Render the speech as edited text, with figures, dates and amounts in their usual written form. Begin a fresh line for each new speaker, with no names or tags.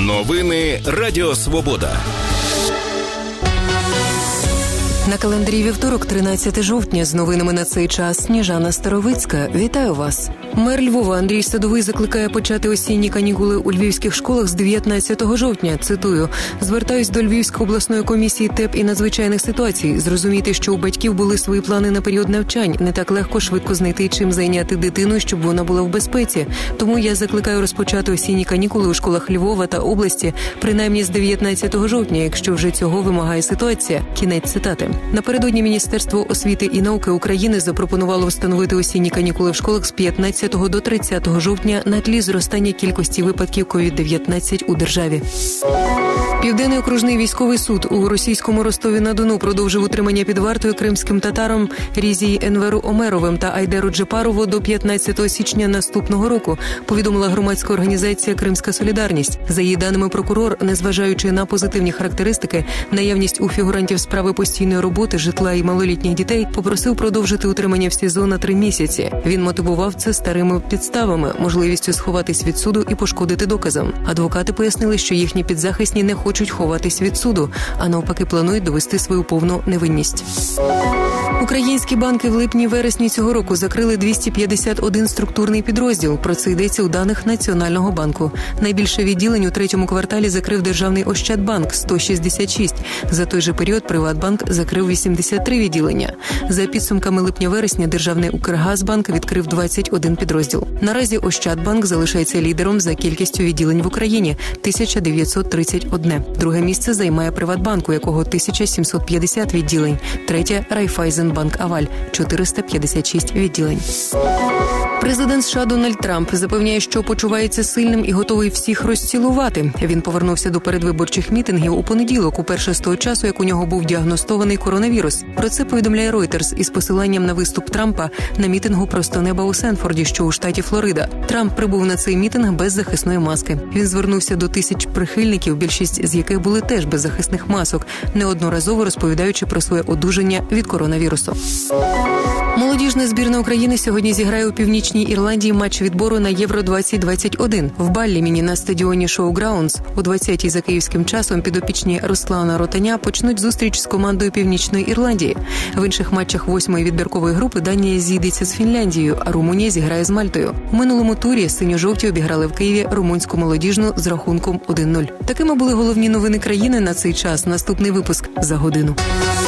Новини Радіо Свобода.
На календарі вівторок, 13 жовтня. З новинами на цей час Сніжана Старовицька. Вітаю вас. Мер Львова Андрій Садовий закликає почати осінні канікули у львівських школах з 19 жовтня. Цитую: «Звертаюсь до Львівської обласної комісії ТЕП і надзвичайних ситуацій. Зрозумійте, що у батьків були свої плани на період навчань. Не так легко швидко знайти, чим зайняти дитину, щоб вона була в безпеці. Тому я закликаю розпочати осінні канікули у школах Львова та області, принаймні з 19 жовтня, якщо вже цього вимагає ситуація». Кінець цитати. Напередодні Міністерство освіти і науки України запропонувало встановити осінні канікули в школах з 15 до 30 жовтня на тлі зростання кількості випадків COVID-19 у державі. Південний окружний військовий суд у російському Ростові-на-Дону продовжив утримання під вартою кримським татарам Різії Енверу Омеровим та Айдеру Джепарову до 15 січня наступного року, повідомила громадська організація «Кримська солідарність». За її даними, прокурор, незважаючи на позитивні характеристики, наявність у фігурантів справи постійної роботи, житла і малолітніх дітей, попросив продовжити утримання в СІЗО на 3 місяці. Він мотивував це старими підставами, можливістю сховатись від суду і пошкодити доказам. Адвокати пояснили, що їхні підзахисні не хочуть ховатись від суду, а навпаки планують довести свою повну невинність. Українські банки в липні-вересні цього року закрили 251 структурний підрозділ. Про це йдеться у даних Національного банку. Найбільше відділень у третьому кварталі закрив Державний Ощадбанк – 166. За той же період Приватбанк закрив 83 відділення. За підсумками липня-вересня Державний Укргазбанк відкрив 21 підрозділ. Наразі Ощадбанк залишається лідером за кількістю відділень в Україні – 1931. Друге місце займає Приватбанк, у якого 1750 відділень. Третє – Райфайзенбанк Аваль – 456 відділень. Президент США Дональд Трамп запевняє, що почувається сильним і готовий всіх розцілувати. Він повернувся до передвиборчих мітингів у понеділок, уперше з того часу, як у нього був діагностований коронавірус. Про це повідомляє Reuters із посиланням на виступ Трампа на мітингу «Просто неба» у Сенфорді, що у штаті Флорида. Трамп прибув на цей мітинг без захисної маски. Він звернувся до тисяч прихильників, більшість з яких були теж без захисних масок, неодноразово розповідаючи про своє одужання від коронавірусу. Молодіжна збірна України сьогодні зіграє у Північній Ірландії матч відбору на Євро-2021 в Балліміні на стадіоні Шоуграундс. О 20-й за київським часом підопічні Руслана Ротаня почнуть зустріч з командою Північної Ірландії. В інших матчах 8-ї відбіркової групи Данія зійдеться з Фінляндією, а Румунія зіграє з Мальтою. У минулому турі синьо-жовті обіграли в Києві румунську молодіжну з рахунком 1-0. Такими були головні новини країни на цей час. Наступний випуск за годину.